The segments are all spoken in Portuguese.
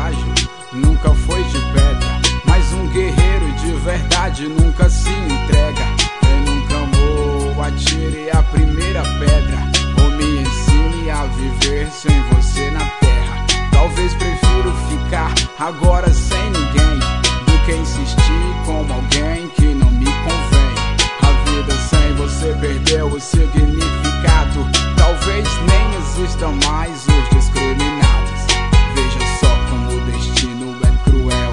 frágil, nunca foi de pedra, mas um guerreiro de verdade nunca se entrega. Quem nunca amou, atire a primeira pedra, ou me ensine a viver sem você na terra. Talvez prefiro ficar agora sem ninguém do que insistir com alguém que não me convém. A vida sem você perdeu o significado, talvez nem existam mais os discriminados. Veja só como o destino é cruel.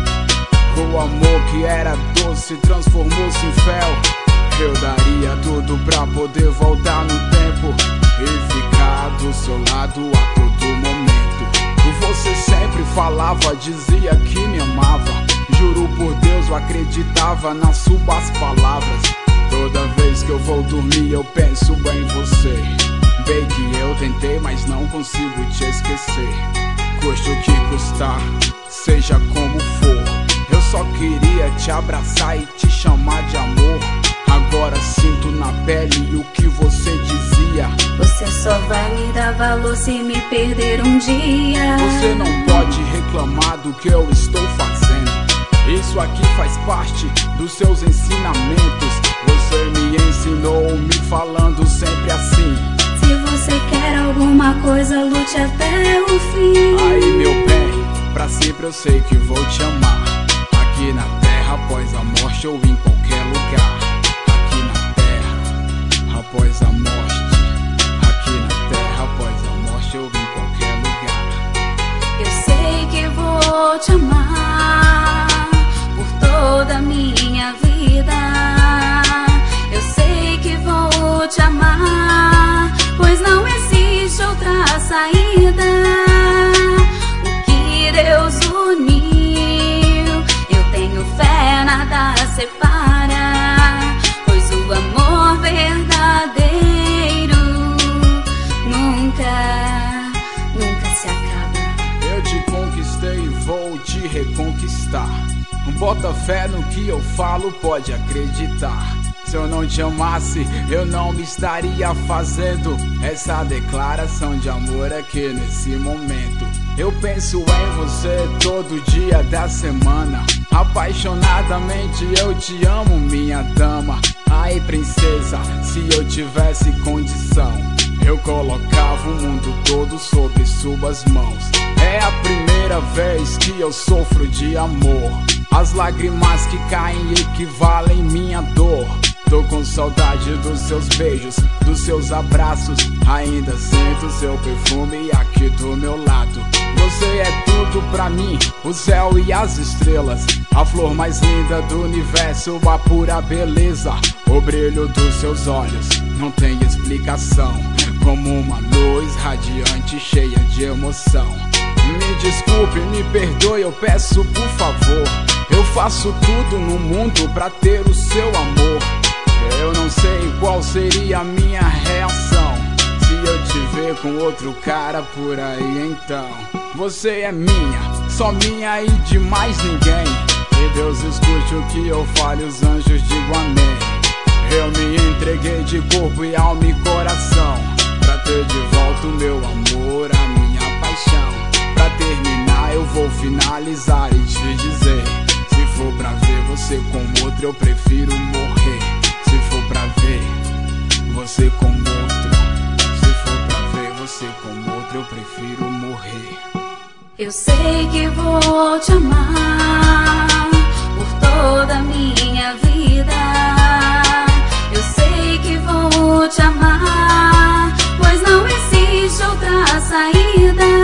O amor que era doce transformou-se em fel. Eu daria tudo pra poder voltar no tempo e ficar do seu lado a todo momento. Você sempre falava, dizia que me amava. Juro por Deus, eu acreditava nas suas palavras. Toda vez que eu vou dormir eu penso em você. Bem que eu tentei, mas não consigo te esquecer. Custe o que custar, seja como for, eu só queria te abraçar e te chamar de amor. Agora sinto na pele o que você dizia. Você só vai me dar valor se me perder um dia. Você não pode reclamar do que eu estou fazendo. Isso aqui faz parte dos seus ensinamentos. Você me ensinou me falando sempre assim: se você quer alguma coisa, lute até o fim. Aí meu bem, pra sempre eu sei que vou te amar. Aqui na terra, após a morte ou em qualquer lugar. Aqui na terra, após a morte. Aqui na terra, após a morte ou em qualquer lugar. Eu sei que vou te amar por toda a minha vida. Eu sei que vou te amar, pois não existe outra saída. O que Deus uniu, eu tenho fé, nada separa, pois o amor verdadeiro nunca se acaba. Eu te conquistei e vou te reconquistar. Bota fé no que eu falo, pode acreditar. Se eu não te amasse, eu não me estaria fazendo essa declaração de amor aqui nesse momento. Eu penso em você todo dia da semana. Apaixonadamente eu te amo, minha dama. Ai, princesa, se eu tivesse condição, eu colocava o mundo todo sobre suas mãos. É a primeira vez que eu sofro de amor. As lágrimas que caem equivalem minha dor. Tô com saudade dos seus beijos, dos seus abraços. Ainda sinto seu perfume aqui do meu lado. Você é tudo pra mim, o céu e as estrelas, a flor mais linda do universo, a pura beleza. O brilho dos seus olhos não tem explicação, como uma luz radiante cheia de emoção. Me desculpe, me perdoe, eu peço por favor. Eu faço tudo no mundo pra ter o seu amor. Eu não sei qual seria a minha reação se eu te ver com outro cara por aí. Então, você é minha, só minha e de mais ninguém. Que Deus escute o que eu falo e os anjos digam amém. Eu me entreguei de corpo e alma e coração pra ter de volta o meu amor, a minha paixão. Pra terminar eu vou finalizar e te dizer: se for pra ver você com outro, eu prefiro morrer. Se for pra ver você com outro, se for pra ver você com outro, eu prefiro morrer. Eu sei que vou te amar por toda a minha vida. Eu sei que vou te amar, pois não existe outra saída.